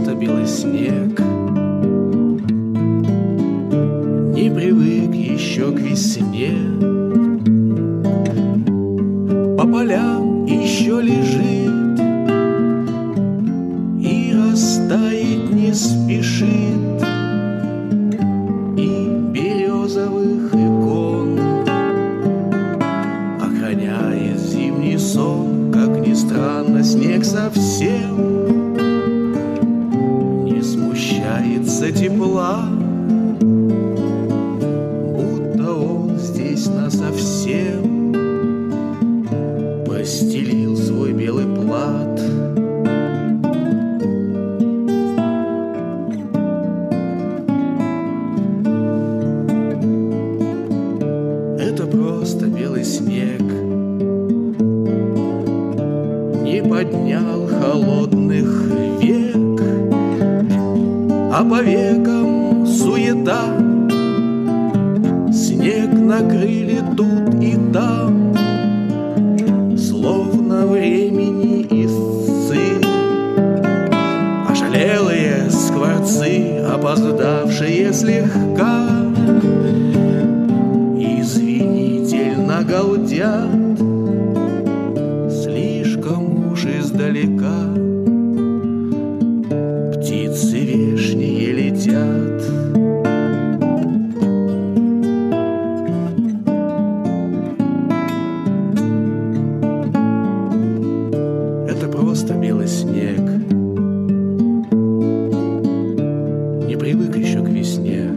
просто белый снег. Не привык еще к весне. По полям еще лежит и растает не спешит. И березовых икон охраняет зимний сон. Как ни странно, снег совсем не смущается тепла, будто он здесь насовсем постелил свой белый плат. Это просто белый снег, не поднял холодных век, а по векам суета. Снег накрыли тут и там, словно времени истцы. Ошалелые скворцы, опоздавшие слегка, извинительно галдят, слишком уж издалека. Птицы вешние летят. Это просто белый снег, не привык еще к весне.